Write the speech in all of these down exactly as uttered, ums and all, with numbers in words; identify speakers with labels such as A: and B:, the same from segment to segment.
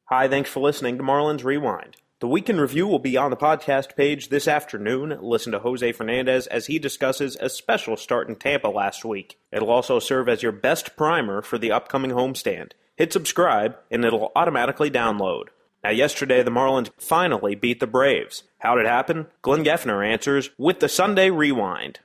A: Hi, thanks for listening to Marlins Rewind. The Weekend Review will be on the podcast page this afternoon. Listen to Jose Fernandez as he discusses a special start in Tampa last week. It'll also serve as your best primer for the upcoming homestand. Hit subscribe, and it'll automatically download. Now, yesterday, the Marlins finally beat the Braves. How did it happen? Glenn Geffner answers with the Sunday Rewind.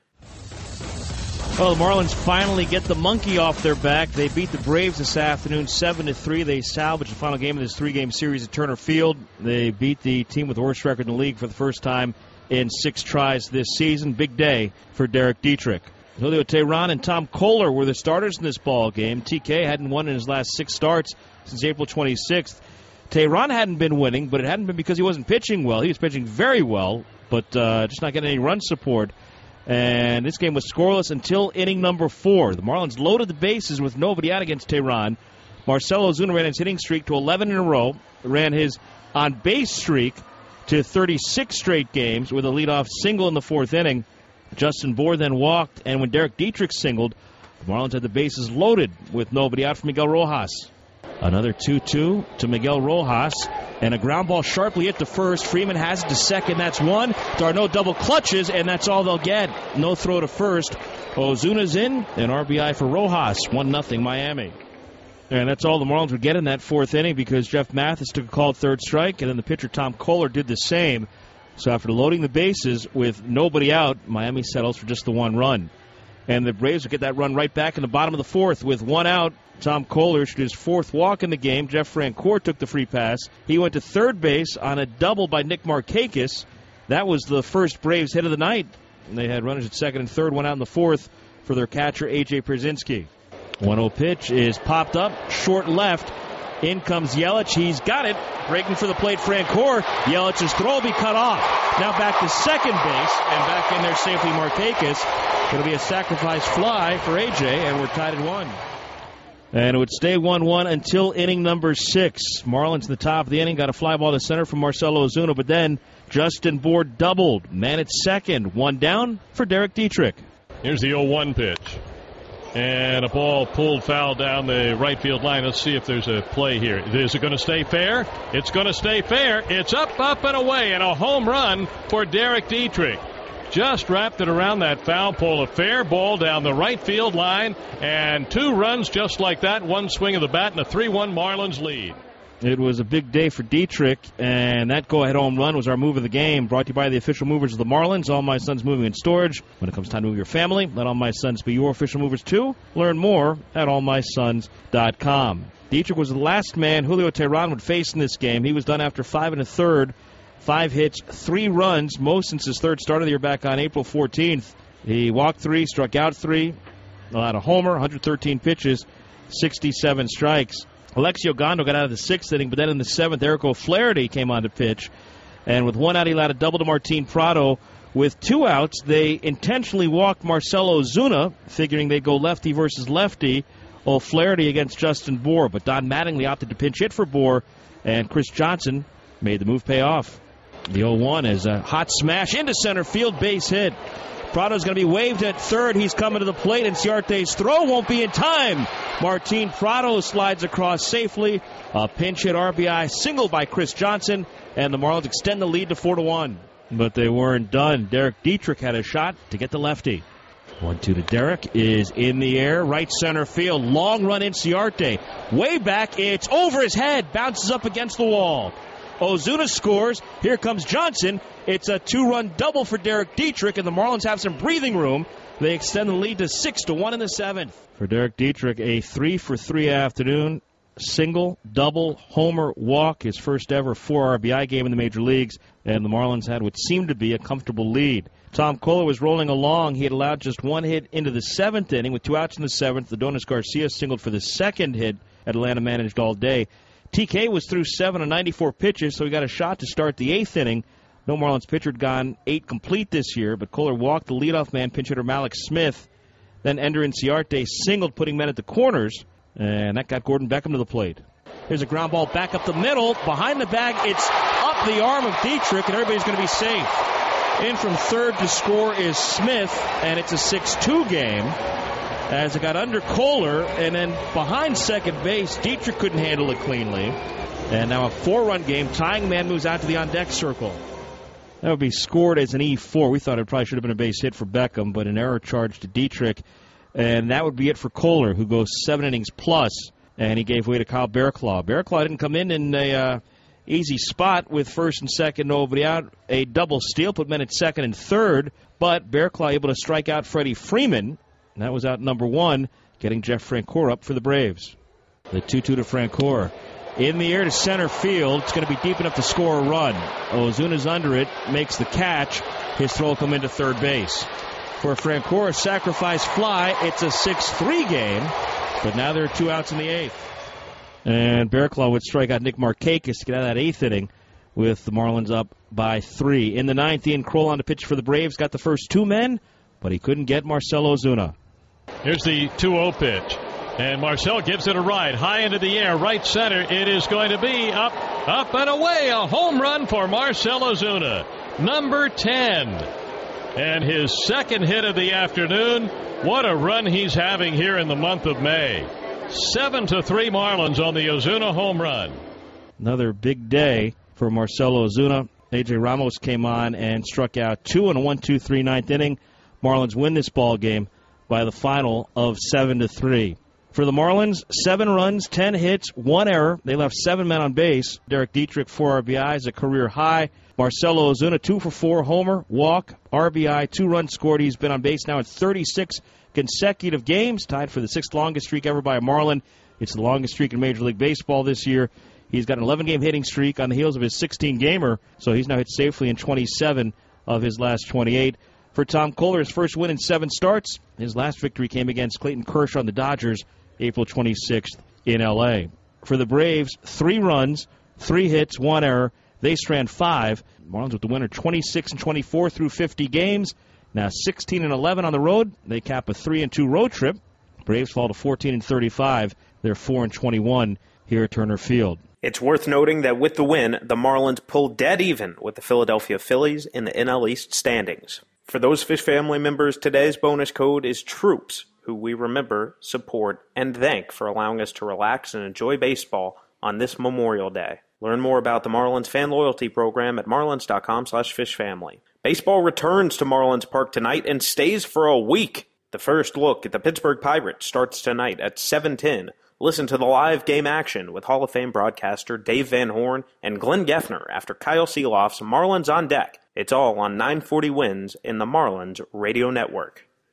B: Well, the Marlins finally get the monkey off their back. They beat the Braves this afternoon seven to three. They salvaged the final game of this three-game series at Turner Field. They beat the team with the worst record in the league for the first time in six tries this season. Big day for Derek Dietrich. Julio Teheran and Tom Koehler were the starters in this ball game. T K hadn't won in his last six starts since April twenty-sixth. Teheran hadn't been winning, but it hadn't been because he wasn't pitching well. He was pitching very well, but uh, just not getting any run support. And this game was scoreless until inning number four. The Marlins loaded the bases with nobody out against Teheran. Marcell Ozuna ran his hitting streak to eleven in a row, ran his on-base streak to thirty-six straight games with a leadoff single in the fourth inning. Justin Bour then walked, and when Derek Dietrich singled, the Marlins had the bases loaded with nobody out for Miguel Rojas. Another two two to Miguel Rojas, and a ground ball sharply hit to first. Freeman has it to second. That's one. There are no double clutches, and that's all they'll get. No throw to first. Ozuna's in, and R B I for Rojas. one nothing Miami. And that's all the Marlins would get in that fourth inning because Jeff Mathis took a called third strike, and then the pitcher Tom Koehler did the same. So after loading the bases with nobody out, Miami settles for just the one run. And the Braves would get that run right back in the bottom of the fourth with one out. Tom Koehler issued his fourth walk in the game. Jeff Francoeur took the free pass. He went to third base on a double by Nick Markakis. That was the first Braves hit of the night. And they had runners at second and third, one out in the fourth for their catcher, A J Pierzynski. one oh pitch is popped up, short left. In comes Yelich. He's got it. Breaking for the plate, Francoeur. Yelich's throw will be cut off. Now back to second base, and back in there safely Markakis. Going to be a sacrifice fly for A J, and we're tied at one. And it would stay one one until inning number six. Marlins in the top of the inning got a fly ball to center from Marcell Ozuna, but then Justin Bour doubled. Man at second. One down for Derek Dietrich.
C: Here's the oh one pitch. And a ball pulled foul down the right field line. Let's see if there's a play here. Is it going to stay fair? It's going to stay fair. It's up, up, and away, and a home run for Derek Dietrich. Just wrapped it around that foul pole. A fair ball down the right field line, and two runs just like that. One swing of the bat, and a three one Marlins lead.
B: It was a big day for Dietrich, and that go-ahead home run was our move of the game, brought to you by the official movers of the Marlins, All My Sons Moving and Storage. When it comes time to move your family, let All My Sons be your official movers too. Learn more at all my sons dot com. Dietrich was the last man Julio Teheran would face in this game. He was done after five and a third, five hits, three runs, most since his third start of the year back on April fourteenth. He walked three, struck out three, allowed a homer, one hundred thirteen pitches, sixty-seven strikes. Alexio Gondo got out of the sixth inning, but then in the seventh, Eric O'Flaherty came on to pitch. And with one out, he allowed a double to Martin Prado. With two outs, they intentionally walked Marcell Ozuna, figuring they'd go lefty versus lefty. O'Flaherty against Justin Bour, but Don Mattingly opted to pinch hit for Bour, and Chris Johnson made the move pay off. The oh one is a hot smash into center field, base hit. Prado's going to be waved at third. He's coming to the plate, and Ciarte's throw won't be in time. Martin Prado slides across safely. A pinch hit R B I single by Chris Johnson, and the Marlins extend the lead to four to one. But they weren't done. Derek Dietrich had a shot to get the lefty. one two to Derek is in the air, right center field. Long run in Ciarte. Way back, it's over his head, bounces up against the wall. Ozuna scores. Here comes Johnson. It's a two-run double for Derek Dietrich, and the Marlins have some breathing room. They extend the lead to six to one in the seventh. For Derek Dietrich, a three for three afternoon. Single, double, homer, walk, his first ever four R B I game in the major leagues, and the Marlins had what seemed to be a comfortable lead. Tom Koehler was rolling along. He had allowed just one hit into the seventh inning. With two outs in the seventh, Adonis Garcia singled for the second hit Atlanta managed all day. T K was through seven on ninety-four pitches, so he got a shot to start the eighth inning. No Marlins pitcher had gone eight complete this year, but Koehler walked the leadoff man, pinch hitter Malik Smith. Then Ender Inciarte singled, putting men at the corners, and that got Gordon Beckham to the plate. Here's a ground ball back up the middle. Behind the bag, it's up the arm of Dietrich, and everybody's going to be safe. In from third to score is Smith, and it's a six two game. As it got under Koehler, and then behind second base, Dietrich couldn't handle it cleanly. And now a four-run game. Tying man moves out to the on-deck circle. That would be scored as an E four. We thought it probably should have been a base hit for Beckham, but an error charge to Dietrich. And that would be it for Kohler, who goes seven innings plus, and he gave way to Kyle Bearclaw. Bearclaw didn't come in in a uh, easy spot with first and second, nobody out. A double steal put men at second and third, but Bearclaw able to strike out Freddie Freeman. And that was out number one, getting Jeff Francoeur up for the Braves. The two two to Francoeur. In the air to center field. It's going to be deep enough to score a run. Ozuna's under it, makes the catch. His throw will come into third base. For Francoeur, sacrifice fly. It's a six three game, but now there are two outs in the eighth. And Bearclaw would strike out Nick Markakis to get out of that eighth inning with the Marlins up by three. In the ninth, Ian Kroll on to pitch for the Braves. Got the first two men, but he couldn't get Marcell Ozuna.
C: Here's the two oh pitch. And Marcell gives it a ride, high into the air, right center. It is going to be up, up and away. A home run for Marcell Ozuna, number ten. And his second hit of the afternoon. What a run he's having here in the month of May. Seven to three Marlins on the Ozuna home run.
B: Another big day for Marcell Ozuna. A J Ramos came on and struck out two in a one two three ninth inning. Marlins win this ball game by the final of seven to three. For the Marlins, seven runs, ten hits, one error. They left seven men on base. Derek Dietrich, four R B Is, a career high. Marcell Ozuna, two for four, homer, walk, R B I, two runs scored. He's been on base now in thirty-six consecutive games, tied for the sixth longest streak ever by a Marlin. It's the longest streak in Major League Baseball this year. He's got an eleven-game hitting streak on the heels of his sixteen-gamer, so he's now hit safely in twenty-seven of his last twenty-eight. For Tom Kohler, his first win in seven starts. His last victory came against Clayton Kershaw and the Dodgers, April twenty-sixth in L A. For the Braves, three runs, three hits, one error. They strand five. Marlins with the winner twenty-six and twenty-four through fifty games. Now sixteen and eleven on the road. They cap a three and two road trip. Braves fall to fourteen and thirty-five. They're four and twenty-one here at Turner Field.
A: It's worth noting that with the win, the Marlins pulled dead even with the Philadelphia Phillies in the N L East standings. For those Fish family members, today's bonus code is TROOPS, who we remember, support, and thank for allowing us to relax and enjoy baseball on this Memorial Day. Learn more about the Marlins fan loyalty program at marlins.com slash fishfamily. Baseball returns to Marlins Park tonight and stays for a week. The first look at the Pittsburgh Pirates starts tonight at seven ten. Listen to the live game action with Hall of Fame broadcaster Dave Van Horn and Glenn Geffner after Kyle Seeloff's Marlins on Deck. It's all on nine forty Wins in the Marlins Radio Network.